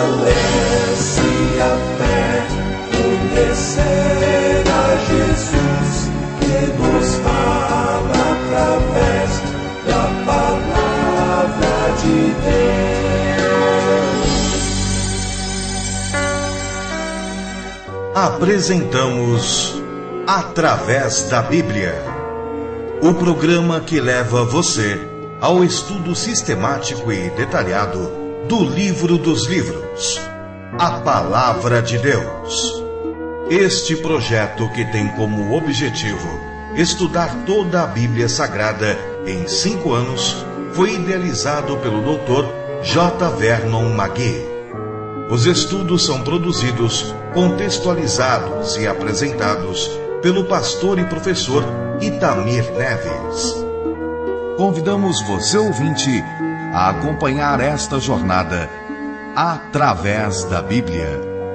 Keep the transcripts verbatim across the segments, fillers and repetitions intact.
fortalece a fé, conhecer a Jesus, que nos fala através da palavra de Deus. Apresentamos Através da Bíblia, o programa que leva você ao estudo sistemático e detalhado do livro dos livros, a Palavra de Deus. Este projeto, que tem como objetivo estudar toda a Bíblia Sagrada em cinco anos, foi idealizado pelo doutor J. Vernon McGee. Os estudos são produzidos, contextualizados e apresentados pelo pastor e professor Itamir Neves. Convidamos você, ouvinte, a acompanhar esta jornada através da Bíblia.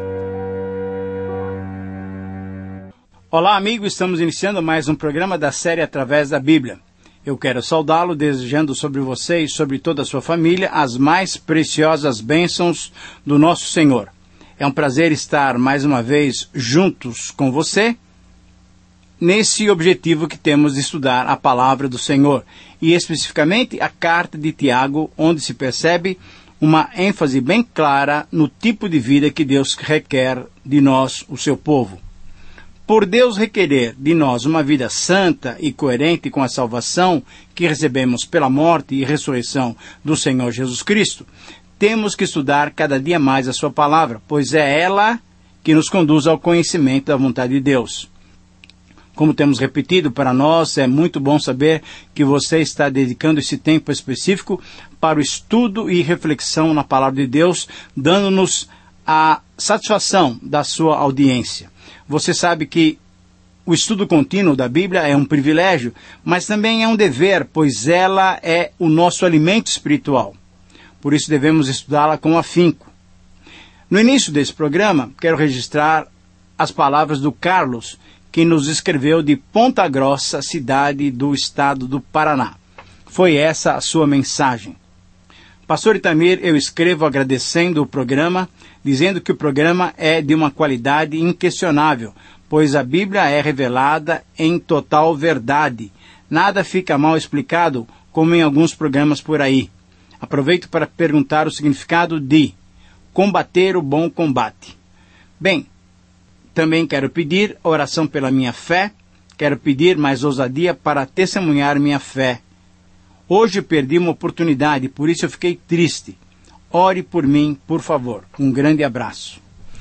Olá, amigo, estamos iniciando mais um programa da série Através da Bíblia. Eu quero saudá-lo, desejando sobre você e sobre toda a sua família as mais preciosas bênçãos do nosso Senhor. É um prazer estar mais uma vez juntos com você, nesse objetivo que temos de estudar a Palavra do Senhor, e especificamente a carta de Tiago, onde se percebe uma ênfase bem clara no tipo de vida que Deus requer de nós, o seu povo. Por Deus requerer de nós uma vida santa e coerente com a salvação que recebemos pela morte e ressurreição do Senhor Jesus Cristo, temos que estudar cada dia mais a sua palavra, pois é ela que nos conduz ao conhecimento da vontade de Deus. Como temos repetido, para nós é muito bom saber que você está dedicando esse tempo específico para o estudo e reflexão na palavra de Deus, dando-nos a satisfação da sua audiência. Você sabe que o estudo contínuo da Bíblia é um privilégio, mas também é um dever, pois ela é o nosso alimento espiritual. Por isso devemos estudá-la com afinco. No início desse programa, quero registrar as palavras do Carlos, que nos escreveu de Ponta Grossa, cidade do estado do Paraná. Foi essa a sua mensagem. Pastor Itamir, eu escrevo agradecendo o programa, dizendo que o programa é de uma qualidade inquestionável, pois a Bíblia é revelada em total verdade. Nada fica mal explicado, como em alguns programas por aí. Aproveito para perguntar o significado de combater o bom combate. Bem, também quero pedir oração pela minha fé, quero pedir mais ousadia para testemunhar minha fé. Hoje perdi uma oportunidade, por isso eu fiquei triste. Ore por mim, por favor. Um grande abraço.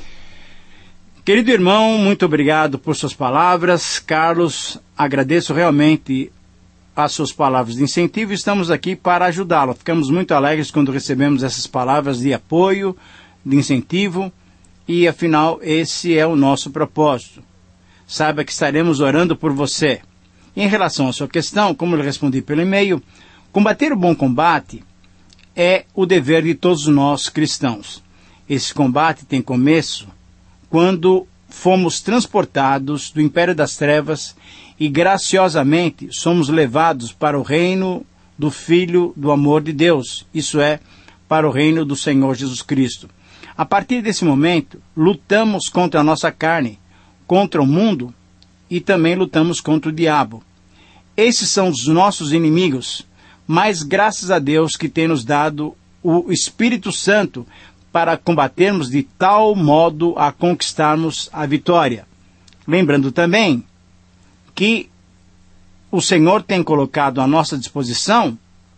Querido irmão, muito obrigado por suas palavras. Carlos, agradeço realmente as suas palavras de incentivo e estamos aqui para ajudá-lo. Ficamos muito alegres quando recebemos essas palavras de apoio, de incentivo. E, afinal, esse é o nosso propósito. Saiba que estaremos orando por você. Em relação à sua questão, como eu respondi pelo e-mail, combater o bom combate é o dever de todos nós cristãos. Esse combate tem começo quando fomos transportados do império das trevas e, graciosamente, somos levados para o reino do Filho do amor de Deus, isso é, para o reino do Senhor Jesus Cristo. A partir desse momento, lutamos contra a nossa carne, contra o mundo e também lutamos contra o diabo. Esses são os nossos inimigos, mas graças a Deus que tem nos dado o Espírito Santo para combatermos de tal modo a conquistarmos a vitória. Lembrando também que o Senhor tem colocado à nossa disposição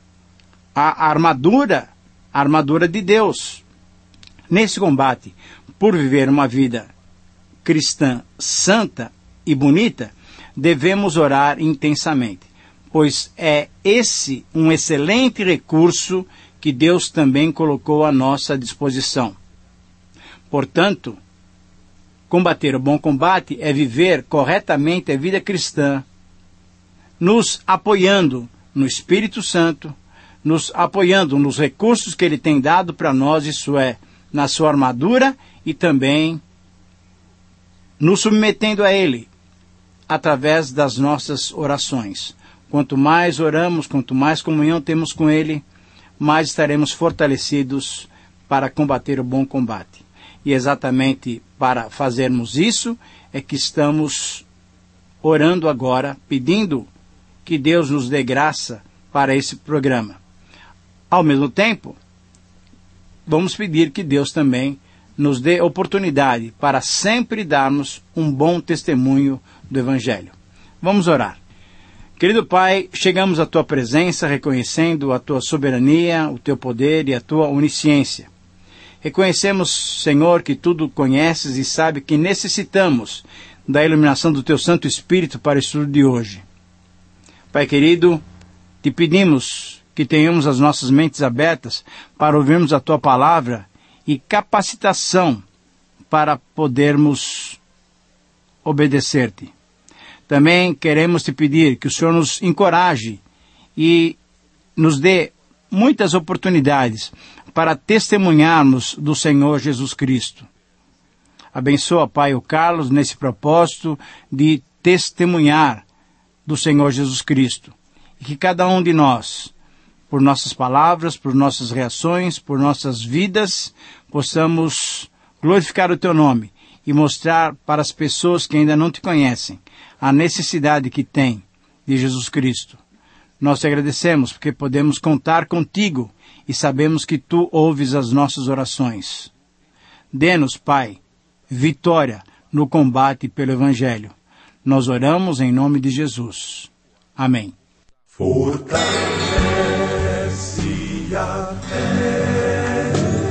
a armadura, a armadura de Deus. Nesse combate, por viver uma vida cristã santa e bonita, devemos orar intensamente, pois é esse um excelente recurso que Deus também colocou à nossa disposição. Portanto, combater o bom combate é viver corretamente a vida cristã, nos apoiando no Espírito Santo, nos apoiando nos recursos que Ele tem dado para nós, isso é, na sua armadura e também nos submetendo a Ele através das nossas orações. Quanto mais oramos, quanto mais comunhão temos com Ele, mais estaremos fortalecidos para combater o bom combate. E exatamente para fazermos isso é que estamos orando agora, pedindo que Deus nos dê graça para esse programa. Ao mesmo tempo, vamos pedir que Deus também nos dê oportunidade para sempre darmos um bom testemunho do Evangelho. Vamos orar. Querido Pai, chegamos à Tua presença reconhecendo a Tua soberania, o Teu poder e a Tua onisciência. Reconhecemos, Senhor, que tudo conheces e sabe que necessitamos da iluminação do Teu Santo Espírito para o estudo de hoje. Pai querido, te pedimos que tenhamos as nossas mentes abertas para ouvirmos a Tua palavra e capacitação para podermos obedecer-te. Também queremos te pedir que o Senhor nos encoraje e nos dê muitas oportunidades para testemunharmos do Senhor Jesus Cristo. Abençoa, Pai, o Carlos nesse propósito de testemunhar do Senhor Jesus Cristo. E que cada um de nós, por nossas palavras, por nossas reações, por nossas vidas, possamos glorificar o Teu nome e mostrar para as pessoas que ainda não te conhecem a necessidade que tem de Jesus Cristo. Nós te agradecemos porque podemos contar contigo e sabemos que Tu ouves as nossas orações. Dê-nos, Pai, vitória no combate pelo Evangelho. Nós oramos em nome de Jesus. Amém. Fortalece a fé,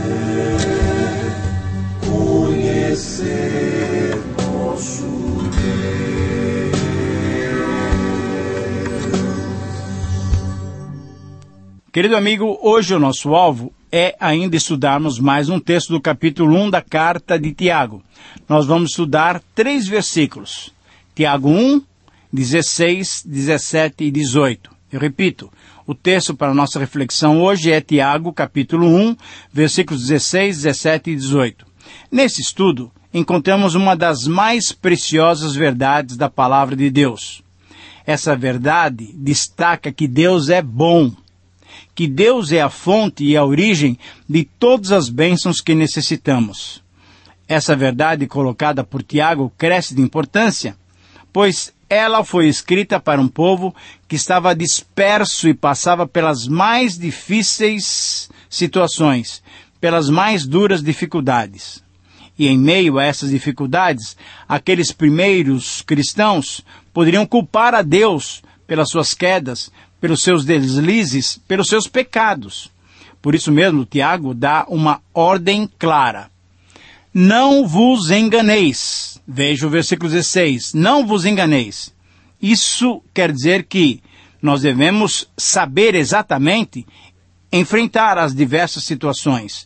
conhecer nosso Deus. Querido amigo, hoje o nosso alvo é ainda estudarmos mais um texto do capítulo um da carta de Tiago. Nós vamos estudar três versículos. Tiago um, dezesseis, dezessete e dezoito. Eu repito, o texto para a nossa reflexão hoje é Tiago, capítulo um, versículos dezesseis, dezessete e dezoito. Nesse estudo, encontramos uma das mais preciosas verdades da palavra de Deus. Essa verdade destaca que Deus é bom, que Deus é a fonte e a origem de todas as bênçãos que necessitamos. Essa verdade colocada por Tiago cresce de importância, pois ela foi escrita para um povo que estava disperso e passava pelas mais difíceis situações, pelas mais duras dificuldades. E em meio a essas dificuldades, aqueles primeiros cristãos poderiam culpar a Deus pelas suas quedas, pelos seus deslizes, pelos seus pecados. Por isso mesmo, Tiago dá uma ordem clara. Não vos enganeis. Veja o versículo dezesseis. Não vos enganeis. Isso quer dizer que nós devemos saber exatamente enfrentar as diversas situações.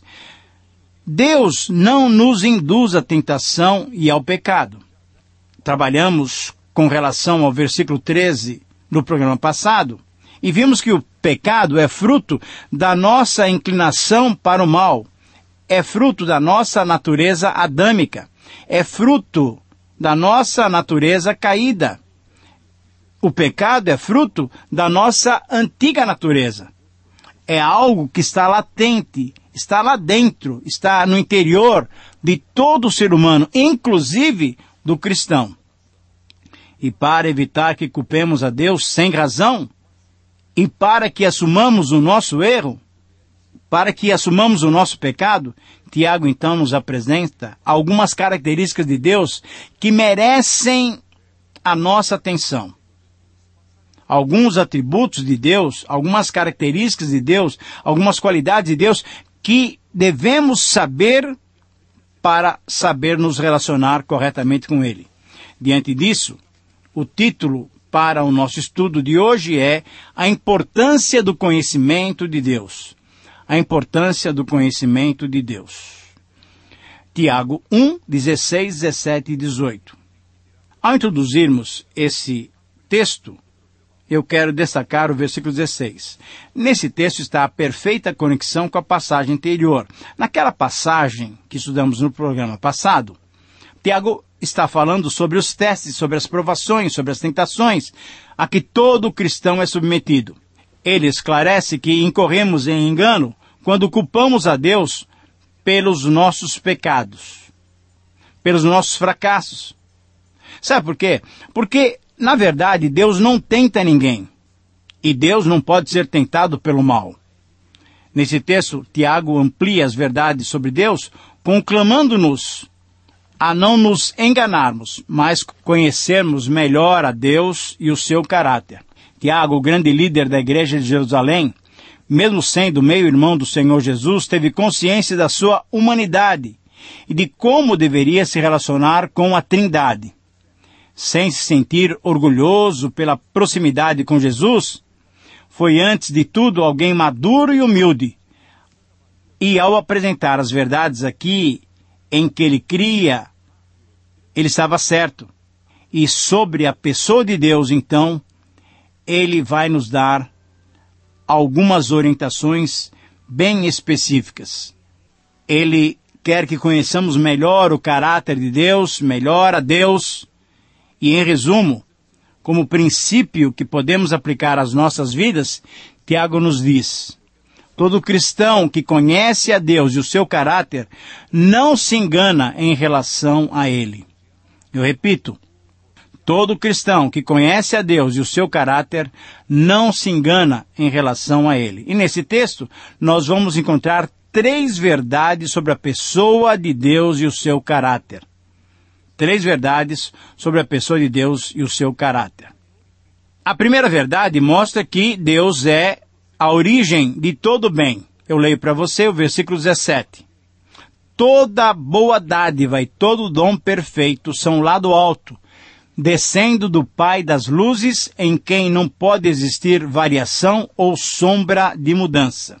Deus não nos induz à tentação e ao pecado. Trabalhamos com relação ao versículo treze do programa passado e vimos que o pecado é fruto da nossa inclinação para o mal. É fruto da nossa natureza adâmica. É fruto da nossa natureza caída. O pecado é fruto da nossa antiga natureza. É algo que está latente, está lá dentro, está no interior de todo ser humano, inclusive do cristão. E para evitar que culpemos a Deus sem razão, e para que assumamos o nosso erro, para que assumamos o nosso pecado, Tiago então nos apresenta algumas características de Deus que merecem a nossa atenção. Alguns atributos de Deus, algumas características de Deus, algumas qualidades de Deus que devemos saber para saber nos relacionar corretamente com Ele. Diante disso, o título para o nosso estudo de hoje é A Importância do Conhecimento de Deus. A importância do conhecimento de Deus. Tiago um, dezesseis, dezessete e dezoito. Ao introduzirmos esse texto, eu quero destacar o versículo dezesseis. Nesse texto está a perfeita conexão com a passagem anterior. Naquela passagem que estudamos no programa passado, Tiago está falando sobre os testes, sobre as provações, sobre as tentações a que todo cristão é submetido. Ele esclarece que incorremos em engano quando culpamos a Deus pelos nossos pecados, pelos nossos fracassos. Sabe por quê? Porque, na verdade, Deus não tenta ninguém. E Deus não pode ser tentado pelo mal. Nesse texto, Tiago amplia as verdades sobre Deus, conclamando-nos a não nos enganarmos, mas conhecermos melhor a Deus e o seu caráter. Tiago, o grande líder da igreja de Jerusalém, mesmo sendo meio-irmão do Senhor Jesus, teve consciência da sua humanidade e de como deveria se relacionar com a Trindade. Sem se sentir orgulhoso pela proximidade com Jesus, foi antes de tudo alguém maduro e humilde. E ao apresentar as verdades aqui, em que ele cria, ele estava certo. E sobre a pessoa de Deus, então, ele vai nos dar algumas orientações bem específicas. Ele quer que conheçamos melhor o caráter de Deus, melhor a Deus, e em resumo, como princípio que podemos aplicar às nossas vidas, Tiago nos diz: todo cristão que conhece a Deus e o seu caráter não se engana em relação a Ele. Eu repito, todo cristão que conhece a Deus e o seu caráter não se engana em relação a Ele. E nesse texto, nós vamos encontrar três verdades sobre a pessoa de Deus e o seu caráter. Três verdades sobre a pessoa de Deus e o seu caráter. A primeira verdade mostra que Deus é a origem de todo bem. Eu leio para você o versículo dezessete. Toda boa dádiva e todo dom perfeito são lá do alto, descendo do Pai das luzes, em quem não pode existir variação ou sombra de mudança.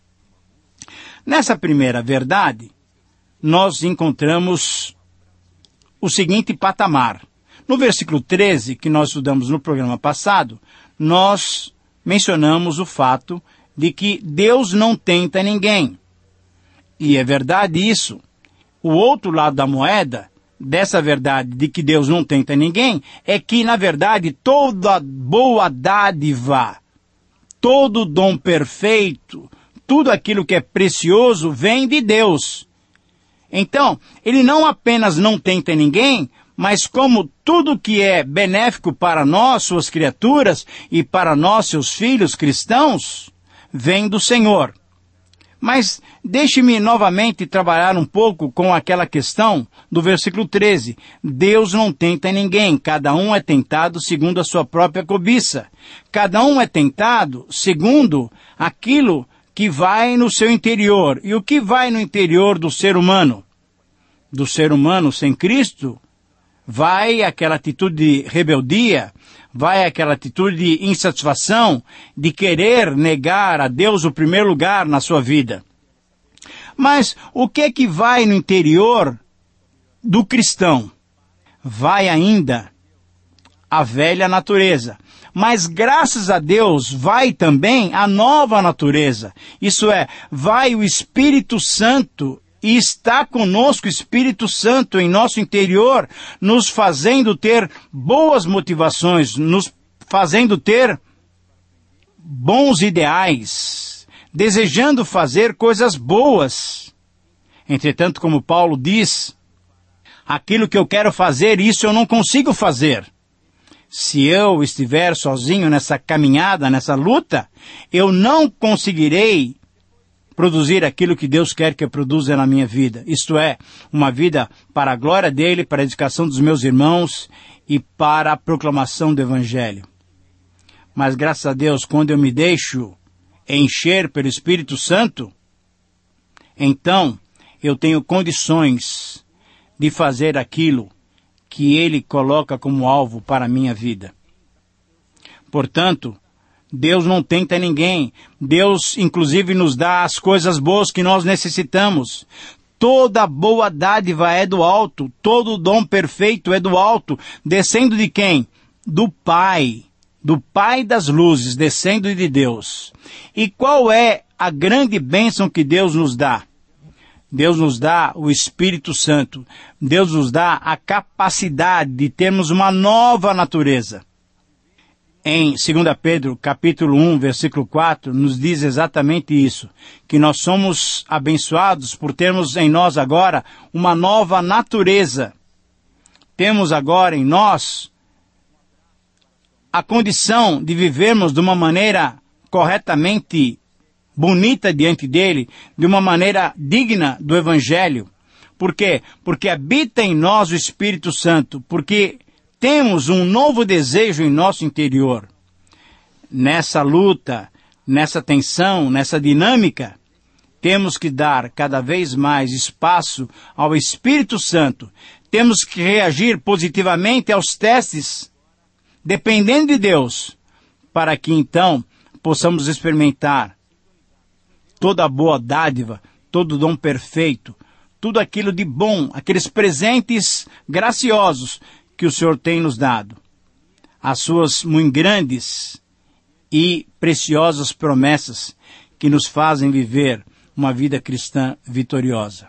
Nessa primeira verdade, nós encontramos o seguinte patamar. No versículo treze, que nós estudamos no programa passado, nós mencionamos o fato de que Deus não tenta ninguém. E é verdade isso. O outro lado da moeda, dessa verdade de que Deus não tenta ninguém, é que, na verdade, toda boa dádiva, todo dom perfeito, tudo aquilo que é precioso vem de Deus. Então, ele não apenas não tenta ninguém, mas como tudo que é benéfico para nós, suas criaturas, e para nós, seus filhos cristãos, vem do Senhor. Mas deixe-me novamente trabalhar um pouco com aquela questão do versículo treze. Deus não tenta ninguém, cada um é tentado segundo a sua própria cobiça. Cada um é tentado segundo aquilo que vai no seu interior. E o que vai no interior do ser humano? Do ser humano sem Cristo, vai aquela atitude de rebeldia, vai aquela atitude de insatisfação, de querer negar a Deus o primeiro lugar na sua vida. Mas o que é que vai no interior do cristão? Vai ainda a velha natureza. Mas graças a Deus vai também a nova natureza. Isso é, vai o Espírito Santo e está conosco o Espírito Santo em nosso interior, nos fazendo ter boas motivações, nos fazendo ter bons ideais, desejando fazer coisas boas. Entretanto, como Paulo diz, aquilo que eu quero fazer, isso eu não consigo fazer. Se eu estiver sozinho nessa caminhada, nessa luta, eu não conseguirei produzir aquilo que Deus quer que eu produza na minha vida. Isto é, uma vida para a glória dele, para a edificação dos meus irmãos e para a proclamação do Evangelho. Mas graças a Deus, quando eu me deixo encher pelo Espírito Santo, então eu tenho condições de fazer aquilo que Ele coloca como alvo para a minha vida. Portanto, Deus não tenta ninguém. Deus, inclusive, nos dá as coisas boas que nós necessitamos. Toda boa dádiva é do alto. Todo dom perfeito é do alto. Descendo de quem? Do Pai. Do Pai das luzes, descendo de Deus. E qual é a grande bênção que Deus nos dá? Deus nos dá o Espírito Santo. Deus nos dá a capacidade de termos uma nova natureza. em dois Pedro, capítulo um, versículo quatro, nos diz exatamente isso, que nós somos abençoados por termos em nós agora uma nova natureza. Temos agora em nós a condição de vivermos de uma maneira corretamente bonita diante dele, de uma maneira digna do Evangelho. Por quê? Porque habita em nós o Espírito Santo, porque temos um novo desejo em nosso interior. Nessa luta, nessa tensão, nessa dinâmica, temos que dar cada vez mais espaço ao Espírito Santo. Temos que reagir positivamente aos testes, dependendo de Deus, para que então possamos experimentar toda a boa dádiva, todo o dom perfeito, tudo aquilo de bom, aqueles presentes graciosos que o Senhor tem nos dado. As suas muito grandes e preciosas promessas que nos fazem viver uma vida cristã vitoriosa.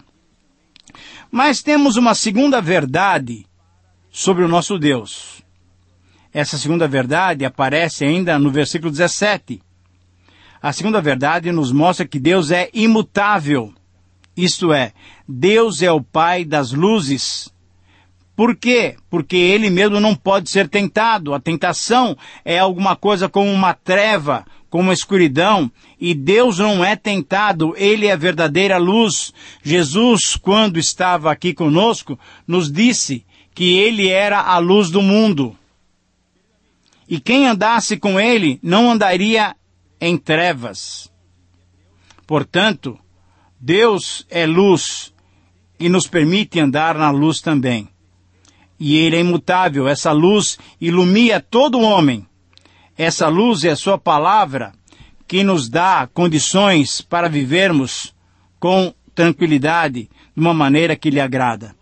Mas temos uma segunda verdade sobre o nosso Deus. Essa segunda verdade aparece ainda no versículo dezessete. A segunda verdade nos mostra que Deus é imutável. Isto é, Deus é o Pai das luzes. Por quê? Porque Ele mesmo não pode ser tentado. A tentação é alguma coisa como uma treva, como uma escuridão, e Deus não é tentado, Ele é a verdadeira luz. Jesus, quando estava aqui conosco, nos disse que Ele era a luz do mundo. E quem andasse com Ele não andaria em trevas. Portanto, Deus é luz e nos permite andar na luz também. E Ele é imutável, essa luz ilumina todo homem. Essa luz é a sua palavra que nos dá condições para vivermos com tranquilidade, de uma maneira que lhe agrada.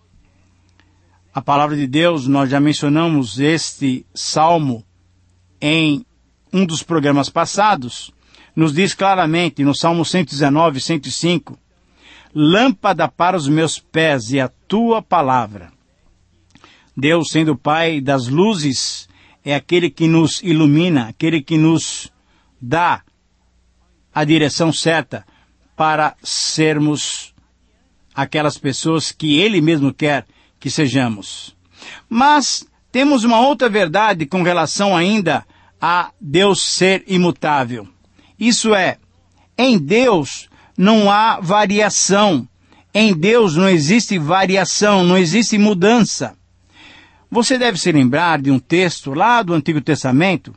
A palavra de Deus, nós já mencionamos este salmo em um dos programas passados, nos diz claramente no Salmo cento e dezenove, cento e cinco, lâmpada para os meus pés e a tua palavra. Deus, sendo o Pai das luzes, é aquele que nos ilumina, aquele que nos dá a direção certa para sermos aquelas pessoas que Ele mesmo quer que sejamos. Mas temos uma outra verdade com relação ainda a Deus ser imutável. Isso é, em Deus não há variação. Em Deus não existe variação, não existe mudança. Você deve se lembrar de um texto lá do Antigo Testamento,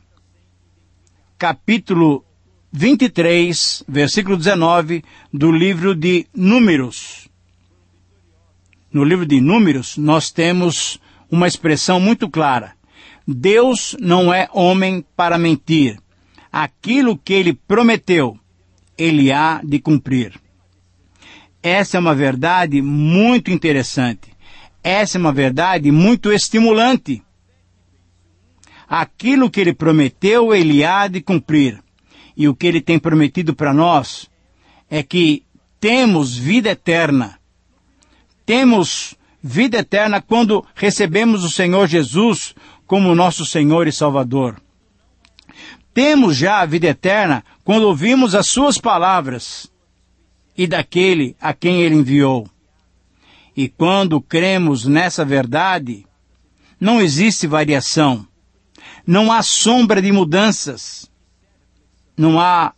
capítulo vinte e três, versículo dezenove, do livro de Números. No livro de Números, nós temos uma expressão muito clara. Deus não é homem para mentir. Aquilo que Ele prometeu, Ele há de cumprir. Essa é uma verdade muito interessante. Essa é uma verdade muito estimulante. Aquilo que Ele prometeu, Ele há de cumprir. E o que Ele tem prometido para nós é que temos vida eterna. Temos vida eterna quando recebemos o Senhor Jesus como nosso Senhor e Salvador. Temos já a vida eterna quando ouvimos as suas palavras e daquele a quem Ele enviou. E quando cremos nessa verdade, não existe variação, não há sombra de mudanças, não há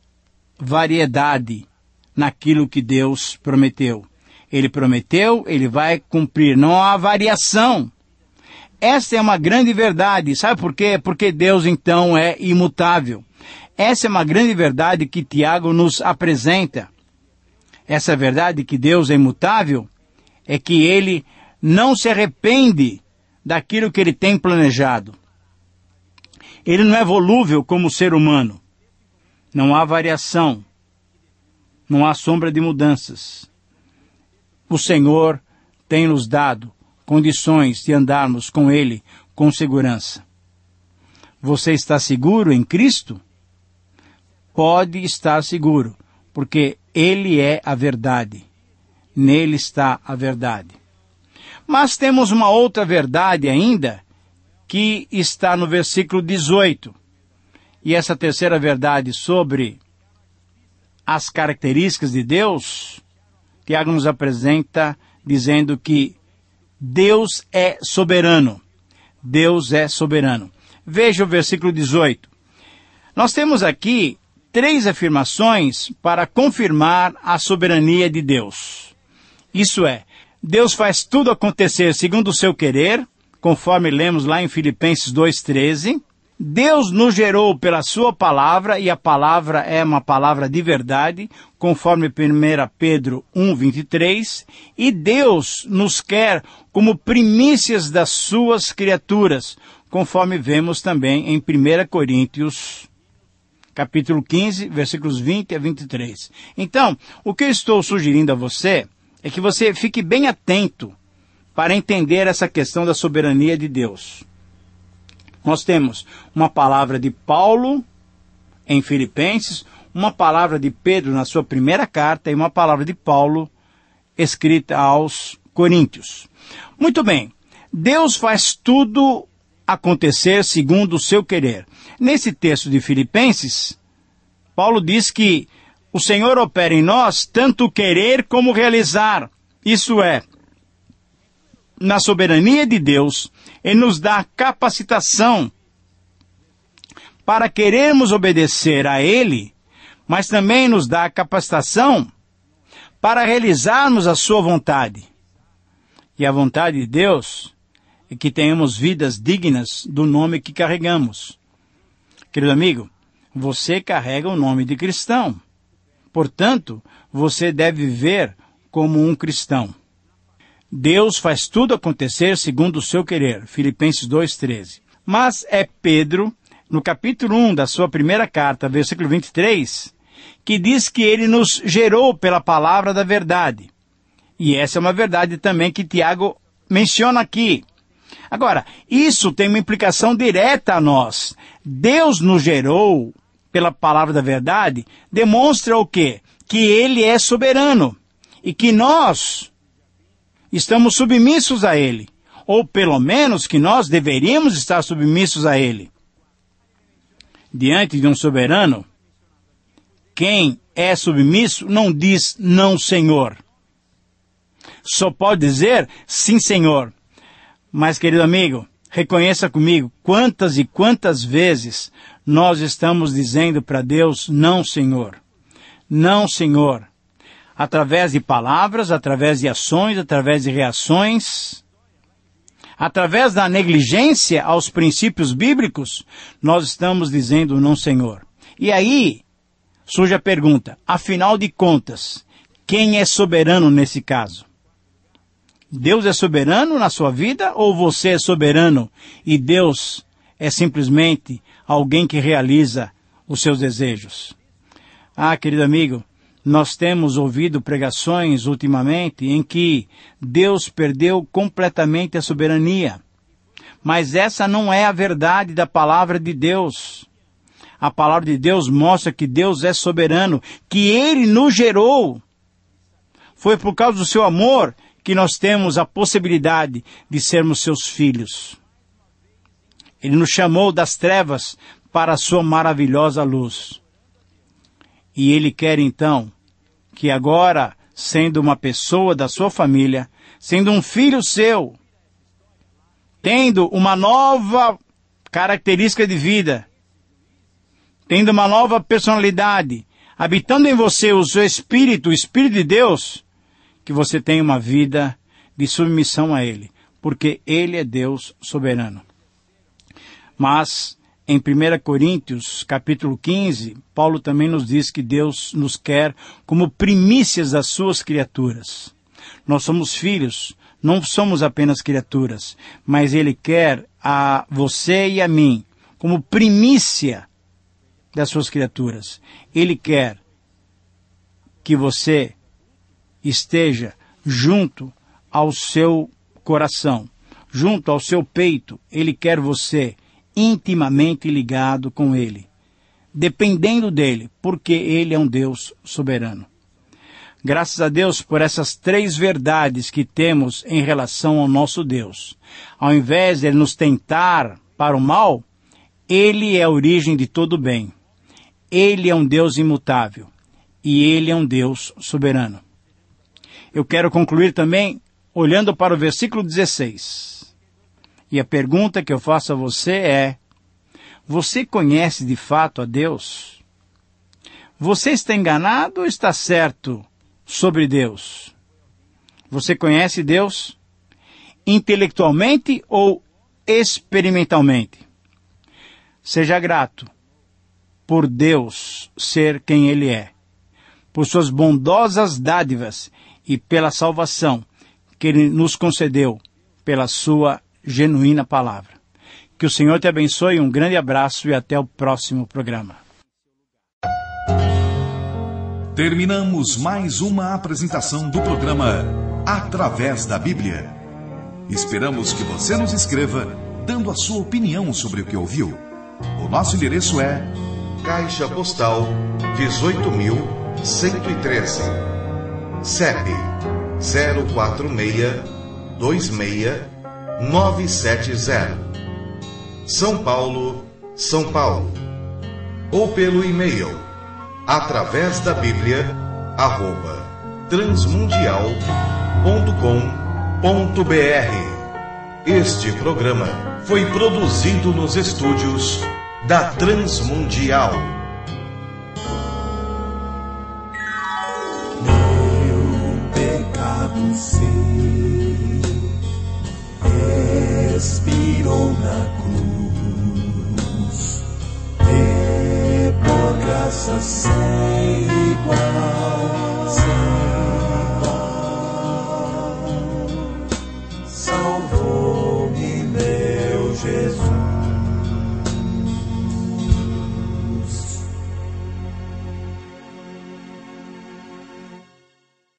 variedade naquilo que Deus prometeu. Ele prometeu, Ele vai cumprir, não há variação. Essa é uma grande verdade. Sabe por quê? Porque Deus, então, é imutável. Essa é uma grande verdade que Tiago nos apresenta. Essa verdade que Deus é imutável é que Ele não se arrepende daquilo que Ele tem planejado. Ele não é volúvel como o ser humano. Não há variação. Não há sombra de mudanças. O Senhor tem nos dado condições de andarmos com Ele com segurança. Você está seguro em Cristo? Pode estar seguro, porque Ele é a verdade. Nele está a verdade. Mas temos uma outra verdade ainda, que está no versículo dezoito. e essa terceira verdade sobre as características de Deus, Tiago nos apresenta dizendo que Deus é soberano. Deus é soberano. Veja o versículo dezoito. Nós temos aqui três afirmações para confirmar a soberania de Deus. Isso é, Deus faz tudo acontecer segundo o seu querer, conforme lemos lá em Filipenses dois, treze. Deus nos gerou pela sua palavra, e a palavra é uma palavra de verdade, conforme primeira Pedro um, vinte e três. E Deus nos quer como primícias das suas criaturas, conforme vemos também em primeira Coríntios, capítulo quinze, versículos vinte a vinte e três. Então, o que eu estou sugerindo a você é que você fique bem atento para entender essa questão da soberania de Deus. Nós temos uma palavra de Paulo em Filipenses, uma palavra de Pedro na sua primeira carta e uma palavra de Paulo escrita aos Coríntios. Muito bem, Deus faz tudo acontecer segundo o seu querer. Nesse texto de Filipenses, Paulo diz que o Senhor opera em nós tanto querer como realizar. Isso é, na soberania de Deus, Ele nos dá capacitação para querermos obedecer a Ele, mas também nos dá capacitação para realizarmos a sua vontade. E a vontade de Deus é que tenhamos vidas dignas do nome que carregamos. Querido amigo, você carrega o nome de cristão. Portanto, você deve viver como um cristão. Deus faz tudo acontecer segundo o seu querer. Filipenses dois, treze. Mas é Pedro, no capítulo um da sua primeira carta, versículo vinte e três, que diz que ele nos gerou pela palavra da verdade. E essa é uma verdade também que Tiago menciona aqui. Agora, isso tem uma implicação direta a nós. Deus nos gerou pela palavra da verdade, demonstra o quê? Que Ele é soberano e que nós estamos submissos a Ele, ou pelo menos que nós deveríamos estar submissos a Ele. Diante de um soberano, quem é submisso não diz não, Senhor. Só pode dizer sim, Senhor. Mas, querido amigo, reconheça comigo quantas e quantas vezes nós estamos dizendo para Deus não, Senhor. Não, Senhor. Através de palavras, através de ações, através de reações, através da negligência aos princípios bíblicos, nós estamos dizendo não, Senhor. E aí surge a pergunta, afinal de contas, quem é soberano nesse caso? Deus é soberano na sua vida ou você é soberano e Deus é simplesmente alguém que realiza os seus desejos? Ah, querido amigo, nós temos ouvido pregações ultimamente em que Deus perdeu completamente a soberania. Mas essa não é a verdade da palavra de Deus. A palavra de Deus mostra que Deus é soberano, que Ele nos gerou. Foi por causa do seu amor que nós temos a possibilidade de sermos seus filhos. Ele nos chamou das trevas para a sua maravilhosa luz. E Ele quer então que agora, sendo uma pessoa da sua família, sendo um filho seu, tendo uma nova característica de vida, tendo uma nova personalidade, habitando em você o seu Espírito, o Espírito de Deus, que você tenha uma vida de submissão a Ele, porque Ele é Deus soberano. Mas, em primeira Coríntios, capítulo quinze, Paulo também nos diz que Deus nos quer como primícias das suas criaturas. Nós somos filhos, não somos apenas criaturas, mas Ele quer a você e a mim como primícia das suas criaturas. Ele quer que você esteja junto ao seu coração, junto ao seu peito. Ele quer você intimamente ligado com Ele, dependendo dEle, porque Ele é um Deus soberano. Graças a Deus por essas três verdades que temos em relação ao nosso Deus. Ao invés de Ele nos tentar para o mal, Ele é a origem de todo o bem. Ele é um Deus imutável. E Ele é um Deus soberano. Eu quero concluir também olhando para o versículo dezesseis. E a pergunta que eu faço a você é: você conhece de fato a Deus? Você está enganado ou está certo sobre Deus? Você conhece Deus intelectualmente ou experimentalmente? Seja grato por Deus ser quem Ele é, por suas bondosas dádivas e pela salvação que Ele nos concedeu pela sua genuína palavra. Que o Senhor te abençoe, um grande abraço e até o próximo programa. Terminamos mais uma apresentação do programa Através da Bíblia. Esperamos que você nos escreva dando a sua opinião sobre o que ouviu. O nosso endereço é Caixa Postal dezoito mil cento e treze, C E P zero quatro seis dois seis nove sete zero, São Paulo, São Paulo. Ou pelo e-mail através da Bíblia arroba transmundial ponto com ponto br. Este programa foi produzido nos estúdios da Transmundial. Meu pecado sei, expirou na cruz, e por graça sem igual